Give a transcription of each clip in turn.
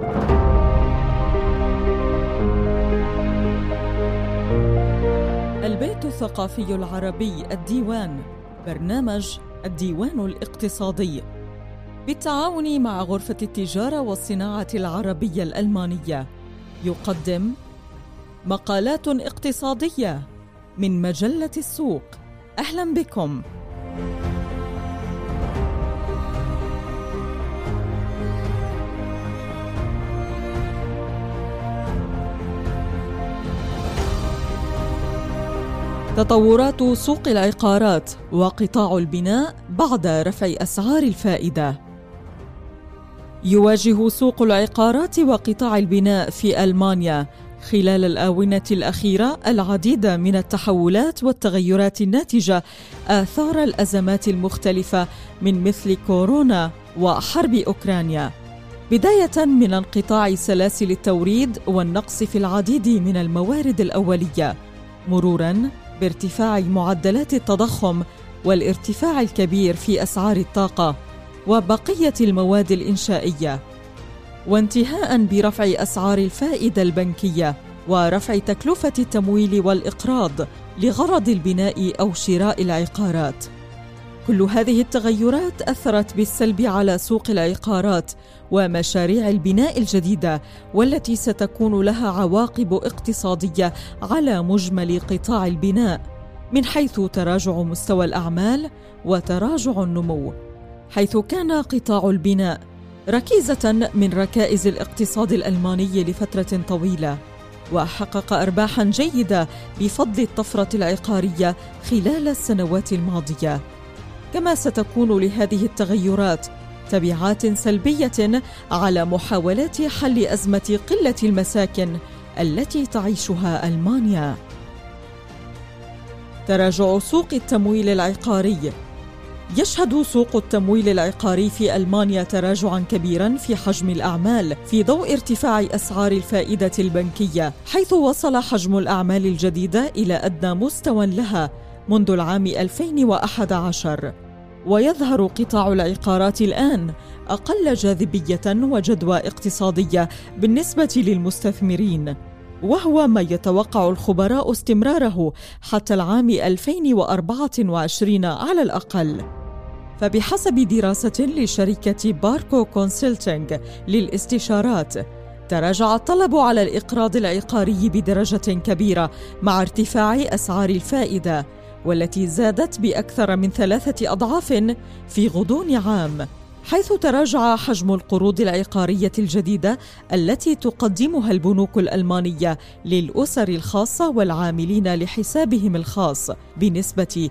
البيت الثقافي العربي الديوان، برنامج الديوان الاقتصادي بالتعاون مع غرفة التجارة والصناعة العربية الألمانية، يقدم مقالات اقتصادية من مجلة السوق. أهلا بكم. تطورات سوق العقارات وقطاع البناء بعد رفع أسعار الفائدة. يواجه سوق العقارات وقطاع البناء في ألمانيا خلال الآونة الأخيرة العديد من التحولات والتغيرات الناتجة آثار الأزمات المختلفة من مثل كورونا وحرب أوكرانيا، بداية من انقطاع سلاسل التوريد والنقص في العديد من الموارد الأولية، مروراً بارتفاع معدلات التضخم والارتفاع الكبير في أسعار الطاقة وبقية المواد الإنشائية، وانتهاء برفع أسعار الفائدة البنكية ورفع تكلفة التمويل والإقراض لغرض البناء أو شراء العقارات. كل هذه التغيرات أثرت بالسلب على سوق العقارات ومشاريع البناء الجديدة، والتي ستكون لها عواقب اقتصادية على مجمل قطاع البناء من حيث تراجع مستوى الأعمال وتراجع النمو، حيث كان قطاع البناء ركيزة من ركائز الاقتصاد الألماني لفترة طويلة، وحقق أرباحاً جيدة بفضل الطفرة العقارية خلال السنوات الماضية. كما ستكون لهذه التغيرات تبعات سلبية على محاولات حل أزمة قلة المساكن التي تعيشها ألمانيا. تراجع سوق التمويل العقاري. يشهد سوق التمويل العقاري في ألمانيا تراجعاً كبيراً في حجم الأعمال في ضوء ارتفاع أسعار الفائدة البنكية، حيث وصل حجم الأعمال الجديدة إلى أدنى مستوى لها منذ العام 2011، ويظهر قطاع العقارات الآن أقل جاذبية وجدوى اقتصادية بالنسبة للمستثمرين، وهو ما يتوقع الخبراء استمراره حتى العام 2024 على الأقل. فبحسب دراسة لشركة باركو كونسلتنج للاستشارات، تراجع الطلب على الإقراض العقاري بدرجة كبيرة مع ارتفاع أسعار الفائدة، والتي زادت بأكثر من 3 أضعاف في غضون عام، حيث تراجع حجم القروض العقارية الجديدة التي تقدمها البنوك الألمانية للأسر الخاصة والعاملين لحسابهم الخاص بنسبة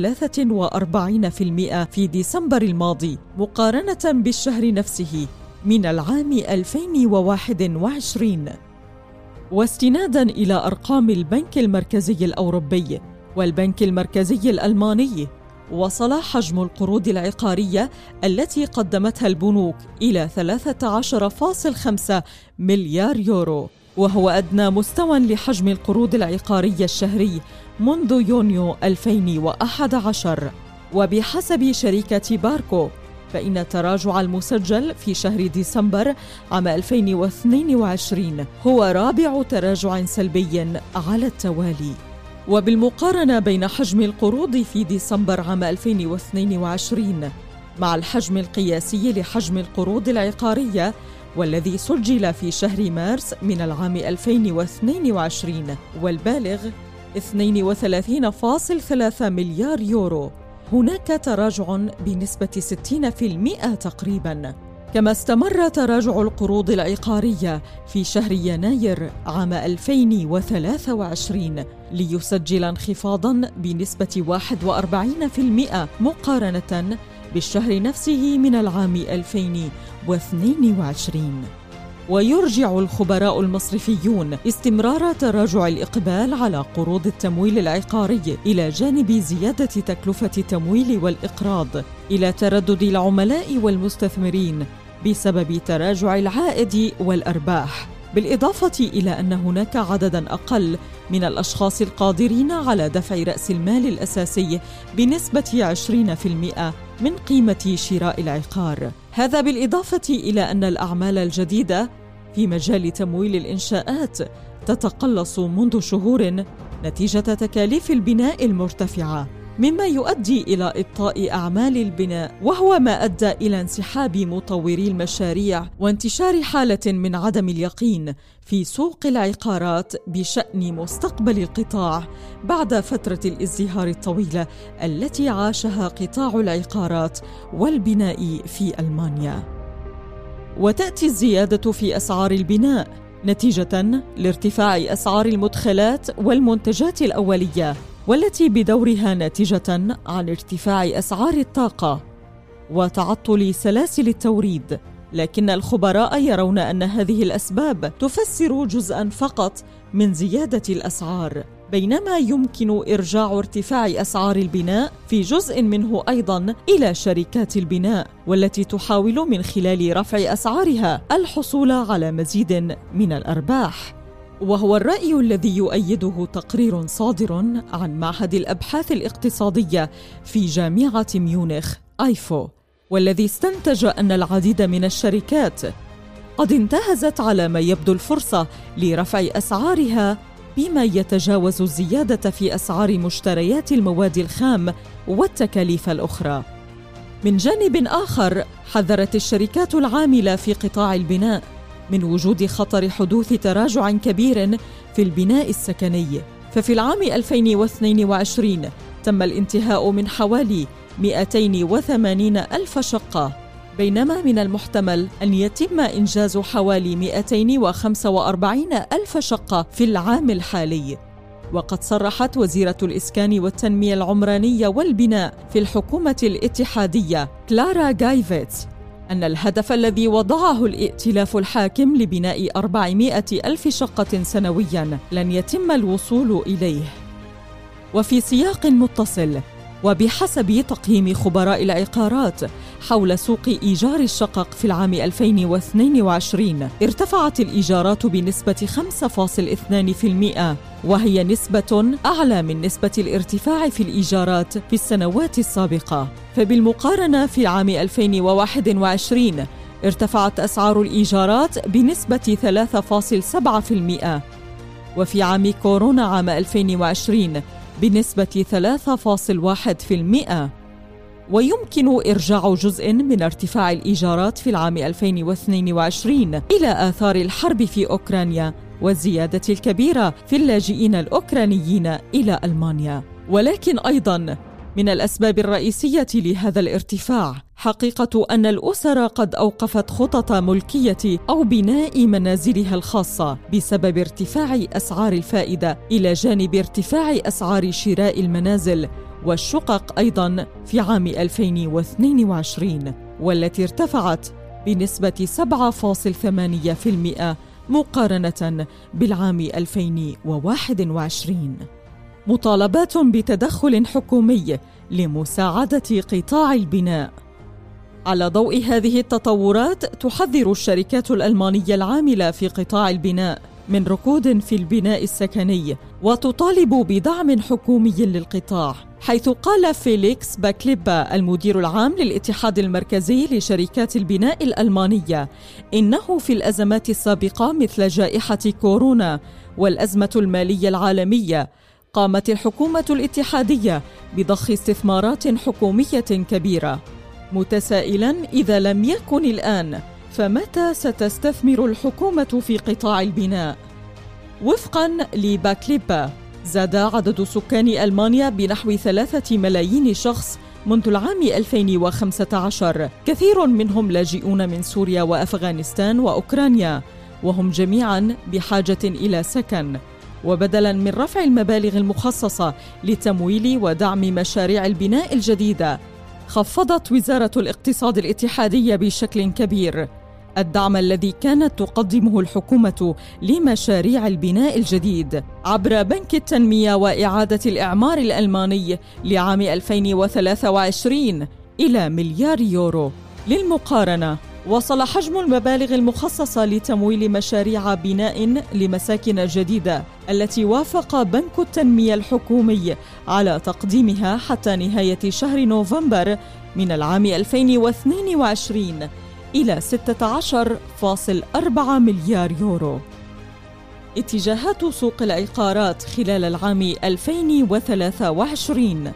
43% في ديسمبر الماضي مقارنة بالشهر نفسه من العام 2021. واستناداً إلى أرقام البنك المركزي الأوروبي والبنك المركزي الألماني، وصل حجم القروض العقارية التي قدمتها البنوك إلى 13.5 مليار يورو، وهو أدنى مستوى لحجم القروض العقارية الشهري منذ يونيو 2011. وبحسب شركة باركو، فإن التراجع المسجل في شهر ديسمبر عام 2022 هو رابع تراجع سلبي على التوالي. وبالمقارنة بين حجم القروض في ديسمبر عام 2022 مع الحجم القياسي لحجم القروض العقارية والذي سجل في شهر مارس من العام 2022 والبالغ 32.3 مليار يورو، هناك تراجع بنسبة 60% تقريباً. كما استمر تراجع القروض العقارية في شهر يناير عام 2023 ليسجل انخفاضاً بنسبة 41% مقارنة بالشهر نفسه من العام 2022. ويرجع الخبراء المصرفيون استمرار تراجع الإقبال على قروض التمويل العقاري إلى جانب زيادة تكلفة التمويل والإقراض إلى تردد العملاء والمستثمرين بسبب تراجع العائد والأرباح، بالإضافة إلى أن هناك عدداً أقل من الأشخاص القادرين على دفع رأس المال الأساسي بنسبة 20% من قيمة شراء العقار. هذا بالإضافة إلى أن الأعمال الجديدة في مجال تمويل الإنشاءات تتقلص منذ شهور نتيجة تكاليف البناء المرتفعة، مما يؤدي إلى إبطاء أعمال البناء، وهو ما أدى إلى انسحاب مطوري المشاريع وانتشار حالة من عدم اليقين في سوق العقارات بشأن مستقبل القطاع بعد فترة الازدهار الطويلة التي عاشها قطاع العقارات والبناء في ألمانيا. وتأتي الزيادة في أسعار البناء نتيجة لارتفاع أسعار المدخلات والمنتجات الأولية، والتي بدورها ناتجة عن ارتفاع أسعار الطاقة وتعطل سلاسل التوريد. لكن الخبراء يرون أن هذه الأسباب تفسر جزءاً فقط من زيادة الأسعار، بينما يمكن إرجاع ارتفاع أسعار البناء في جزء منه أيضاً إلى شركات البناء، والتي تحاول من خلال رفع أسعارها الحصول على مزيد من الأرباح. وهو الرأي الذي يؤيده تقرير صادر عن معهد الأبحاث الاقتصادية في جامعة ميونخ آيفو، والذي استنتج أن العديد من الشركات قد انتهزت على ما يبدو الفرصة لرفع أسعارها بما يتجاوز الزيادة في أسعار مشتريات المواد الخام والتكاليف الأخرى. من جانب آخر، حذرت الشركات العاملة في قطاع البناء من وجود خطر حدوث تراجع كبير في البناء السكني، ففي العام 2022 تم الانتهاء من حوالي 280 ألف شقة، بينما من المحتمل أن يتم إنجاز حوالي 245 ألف شقة في العام الحالي. وقد صرحت وزيرة الإسكان والتنمية العمرانية والبناء في الحكومة الاتحادية كلارا غايفيتس أن الهدف الذي وضعه الائتلاف الحاكم لبناء 400 ألف شقة سنوياً لن يتم الوصول إليه. وفي سياق متصل، وبحسب تقييم خبراء العقارات حول سوق إيجار الشقق في العام 2022، ارتفعت الإيجارات بنسبة 5.2%، وهي نسبة أعلى من نسبة الارتفاع في الإيجارات في السنوات السابقة. فبالمقارنة في العام 2021 ارتفعت أسعار الإيجارات بنسبة 3.7%، وفي عام كورونا عام 2020 بنسبة 3.1%. ويمكن إرجاع جزء من ارتفاع الإيجارات في العام 2022 إلى آثار الحرب في أوكرانيا والزيادة الكبيرة في اللاجئين الأوكرانيين إلى ألمانيا. ولكن أيضاً من الأسباب الرئيسية لهذا الارتفاع حقيقة أن الأسر قد أوقفت خطط ملكية أو بناء منازلها الخاصة بسبب ارتفاع أسعار الفائدة، إلى جانب ارتفاع أسعار شراء المنازل والشقق أيضاً في عام 2022، والتي ارتفعت بنسبة 7.8% مقارنة بالعام 2021. مطالبات بتدخل حكومي لمساعدة قطاع البناء. على ضوء هذه التطورات، تحذر الشركات الألمانية العاملة في قطاع البناء من ركود في البناء السكني، وتطالب بدعم حكومي للقطاع، حيث قال فيليكس باكليبا المدير العام للاتحاد المركزي لشركات البناء الألمانية إنه في الأزمات السابقة مثل جائحة كورونا والأزمة المالية العالمية قامت الحكومة الاتحادية بضخ استثمارات حكومية كبيرة، متسائلاً إذا لم يكن الآن فمتى ستستثمر الحكومة في قطاع البناء؟ وفقاً لباكليبا، زاد عدد سكان ألمانيا بنحو 3 ملايين شخص منذ العام 2015، كثير منهم لاجئون من سوريا وأفغانستان وأوكرانيا، وهم جميعاً بحاجة إلى سكن. وبدلاً من رفع المبالغ المخصصة لتمويل ودعم مشاريع البناء الجديدة، خفضت وزارة الاقتصاد الاتحادية بشكل كبير الدعم الذي كانت تقدمه الحكومة لمشاريع البناء الجديد عبر بنك التنمية وإعادة الإعمار الألماني لعام 2023 إلى مليار يورو. للمقارنة، وصل حجم المبالغ المخصصة لتمويل مشاريع بناء لمساكن جديدة التي وافق بنك التنمية الحكومي على تقديمها حتى نهاية شهر نوفمبر من العام 2022 إلى 16.4 مليار يورو. اتجاهات سوق العقارات خلال العام 2023.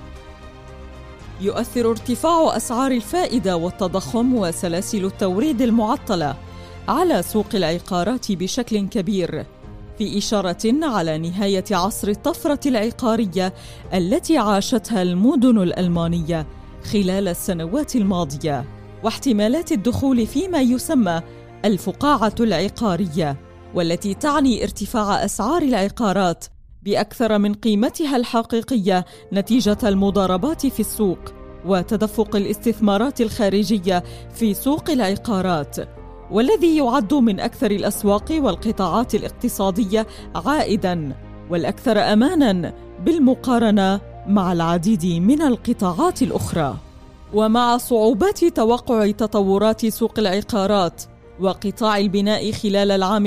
يؤثر ارتفاع أسعار الفائدة والتضخم وسلاسل التوريد المعطلة على سوق العقارات بشكل كبير، في إشارة على نهاية عصر الطفرة العقارية التي عاشتها المدن الألمانية خلال السنوات الماضية، واحتمالات الدخول فيما يسمى الفقاعة العقارية، والتي تعني ارتفاع أسعار العقارات بأكثر من قيمتها الحقيقية نتيجة المضاربات في السوق وتدفق الاستثمارات الخارجية في سوق العقارات، والذي يعد من أكثر الأسواق والقطاعات الاقتصادية عائداً والأكثر أماناً بالمقارنة مع العديد من القطاعات الأخرى. ومع صعوبات توقع تطورات سوق العقارات وقطاع البناء خلال العام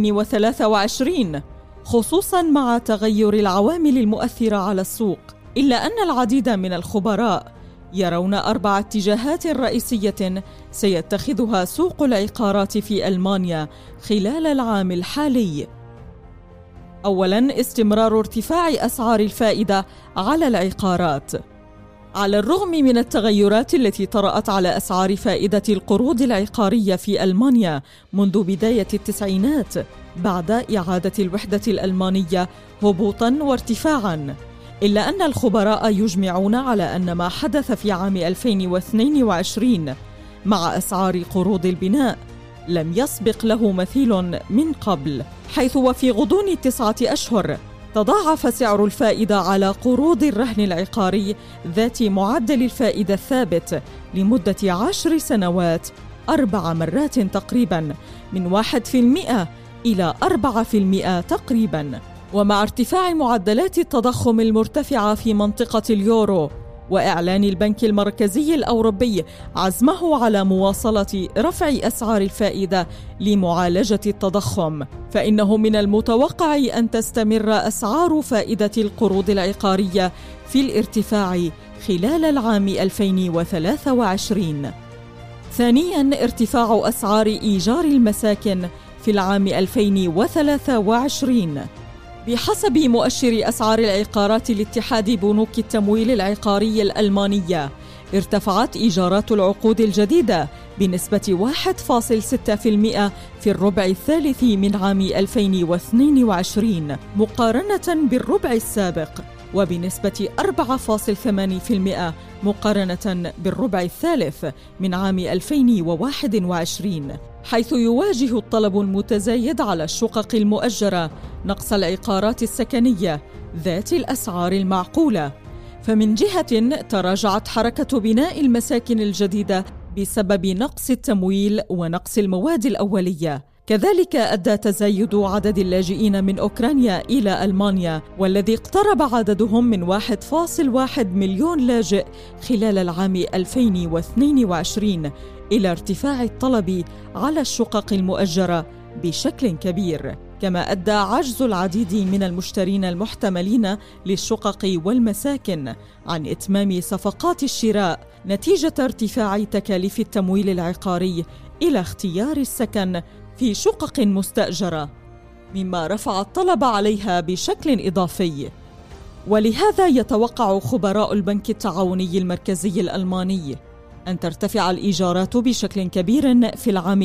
2023، خصوصاً مع تغير العوامل المؤثرة على السوق، إلا أن العديد من الخبراء يرون 4 اتجاهات رئيسية سيتخذها سوق العقارات في ألمانيا خلال العام الحالي. أولاً، استمرار ارتفاع أسعار الفائدة على العقارات. على الرغم من التغيرات التي طرأت على أسعار فائدة القروض العقارية في ألمانيا منذ بداية التسعينات بعد إعادة الوحدة الألمانية هبوطاً وارتفاعاً، إلا أن الخبراء يجمعون على أن ما حدث في عام 2022 مع أسعار قروض البناء لم يسبق له مثيل من قبل، حيث وفي غضون 9 أشهر تضاعف سعر الفائدة على قروض الرهن العقاري ذات معدل الفائدة الثابت لمدة 10 سنوات 4 مرات تقريباً، من 1% إلى 4% تقريباً. ومع ارتفاع معدلات التضخم المرتفعة في منطقة اليورو وإعلان البنك المركزي الأوروبي عزمه على مواصلة رفع أسعار الفائدة لمعالجة التضخم، فإنه من المتوقع أن تستمر أسعار فائدة القروض العقارية في الارتفاع خلال العام 2023. ثانياً، ارتفاع أسعار إيجار المساكن في العام 2023. بحسب مؤشر أسعار العقارات لاتحاد بنوك التمويل العقاري الألمانية، ارتفعت إيجارات العقود الجديدة بنسبة 1.6% في الربع الثالث من عام 2022 مقارنة بالربع السابق، وبنسبة 4.8% مقارنة بالربع الثالث من عام 2021، حيث يواجه الطلب المتزايد على الشقق المؤجرة نقص العقارات السكنية ذات الأسعار المعقولة. فمن جهة تراجعت حركة بناء المساكن الجديدة بسبب نقص التمويل ونقص المواد الأولية. كذلك أدى تزايد عدد اللاجئين من أوكرانيا إلى ألمانيا، والذي اقترب عددهم من 1.1 مليون لاجئ خلال العام 2022، إلى ارتفاع الطلب على الشقق المؤجرة بشكل كبير. كما أدى عجز العديد من المشترين المحتملين للشقق والمساكن عن إتمام صفقات الشراء نتيجة ارتفاع تكاليف التمويل العقاري إلى اختيار السكن في شقق مستأجرة، مما رفع الطلب عليها بشكل إضافي. ولهذا يتوقع خبراء البنك التعاوني المركزي الألماني أن ترتفع الإيجارات بشكل كبير في العام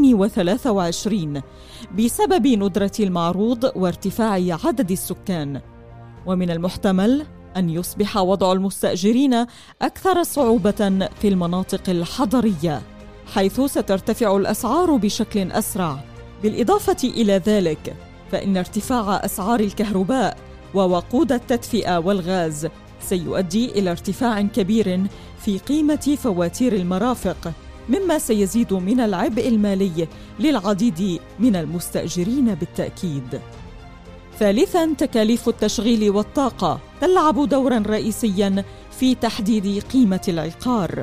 2023 بسبب ندرة المعروض وارتفاع عدد السكان، ومن المحتمل أن يصبح وضع المستأجرين أكثر صعوبة في المناطق الحضرية، حيث سترتفع الأسعار بشكل أسرع. بالإضافة إلى ذلك، فإن ارتفاع أسعار الكهرباء ووقود التدفئة والغاز سيؤدي إلى ارتفاع كبير في قيمة فواتير المرافق، مما سيزيد من العبء المالي للعديد من المستأجرين بالتأكيد. ثالثاً، تكاليف التشغيل والطاقة تلعب دوراً رئيسياً في تحديد قيمة العقار.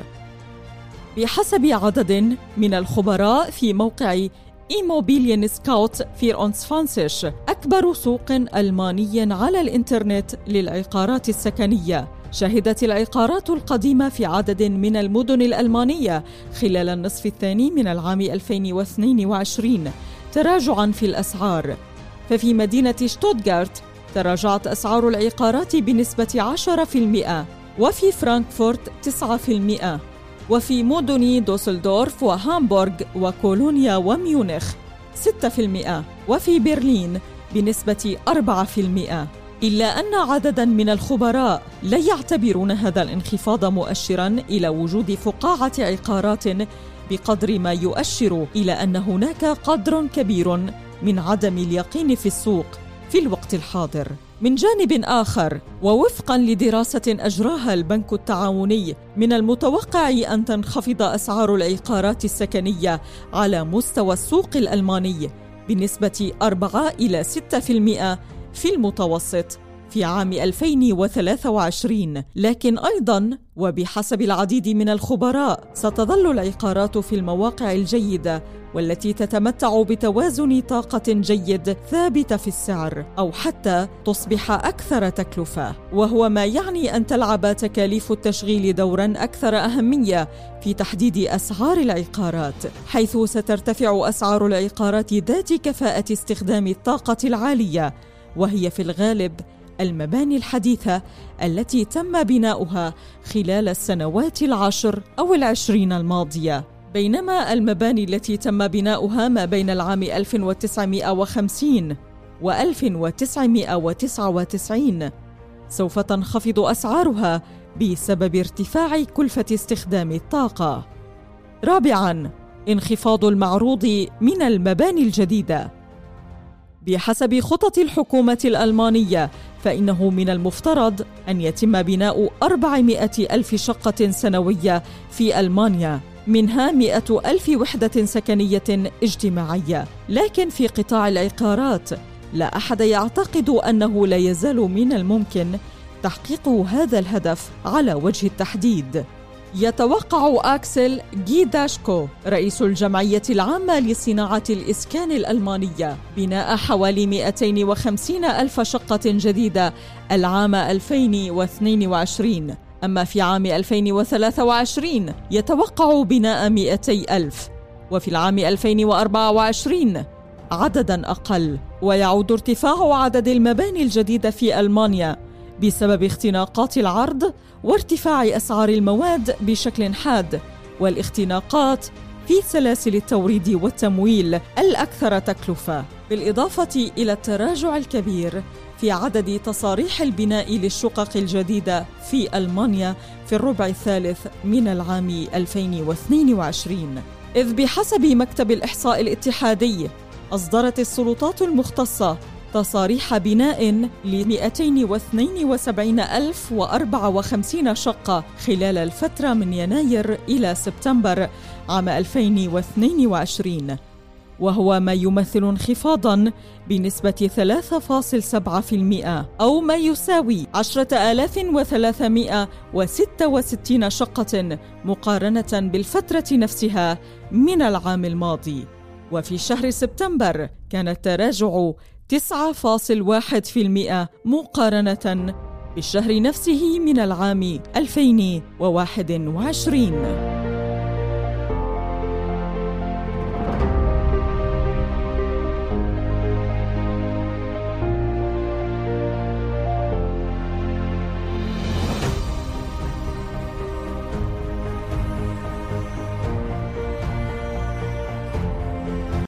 بحسب عدد من الخبراء في موقع إيموبيليان سكاوت فيرونسفانسيش، أكبر سوق ألماني على الإنترنت للعقارات السكنية، شهدت العقارات القديمة في عدد من المدن الألمانية خلال النصف الثاني من العام 2022 تراجعاً في الأسعار، ففي مدينة شتوتغارت تراجعت أسعار العقارات بنسبة 10%، وفي فرانكفورت 9%، وفي مدن دوسلدورف وهامبورغ وكولونيا وميونخ 6%، وفي برلين بنسبة 4%. إلا أن عدداً من الخبراء لا يعتبرون هذا الانخفاض مؤشراً إلى وجود فقاعة عقارات، بقدر ما يؤشر إلى أن هناك قدر كبير من عدم اليقين في السوق في الوقت الحاضر. من جانب آخر، ووفقاً لدراسة أجراها البنك التعاوني، من المتوقع أن تنخفض أسعار العقارات السكنية على مستوى السوق الألماني بنسبة 4 إلى 6% في المتوسط في عام 2023. لكن أيضاً وبحسب العديد من الخبراء ستظل العقارات في المواقع الجيدة والتي تتمتع بتوازن طاقة جيد ثابتة في السعر، أو حتى تصبح أكثر تكلفة، وهو ما يعني أن تلعب تكاليف التشغيل دوراً أكثر أهمية في تحديد أسعار العقارات، حيث سترتفع أسعار العقارات ذات كفاءة استخدام الطاقة العالية، وهي في الغالب المباني الحديثة التي تم بناؤها خلال السنوات 10 أو 20 الماضية، بينما المباني التي تم بناؤها ما بين العام 1950 و 1999 سوف تنخفض أسعارها بسبب ارتفاع كلفة استخدام الطاقة. رابعاً، انخفاض المعروض من المباني الجديدة. بحسب خطط الحكومة الألمانية، فإنه من المفترض أن يتم بناء 400 ألف شقة سنوية في ألمانيا، منها 100 ألف وحدة سكنية اجتماعية. لكن في قطاع العقارات لا أحد يعتقد أنه لا يزال من الممكن تحقيق هذا الهدف على وجه التحديد. يتوقع أكسل جيداشكو رئيس الجمعية العامة لصناعة الإسكان الألمانية بناء حوالي 250 ألف شقة جديدة العام 2022. أما في عام 2023 يتوقع بناء 200 ألف، وفي العام 2024 عدداً أقل. ويعود ارتفاع عدد المباني الجديدة في ألمانيا بسبب اختناقات العرض وارتفاع أسعار المواد بشكل حاد، والاختناقات في سلاسل التوريد والتمويل الأكثر تكلفة، بالإضافة إلى التراجع الكبير في عدد تصاريح البناء للشقق الجديدة في ألمانيا في الربع الثالث من العام 2022. إذ بحسب مكتب الإحصاء الاتحادي أصدرت السلطات المختصة تصاريح بناء ل 272,054 شقة خلال الفترة من يناير إلى سبتمبر عام 2022، وهو ما يمثل انخفاضاً بنسبة 3.7% أو ما يساوي 10,366 شقة مقارنة بالفترة نفسها من العام الماضي. وفي شهر سبتمبر كان التراجع 9.1% مقارنة بالشهر نفسه من العام 2021.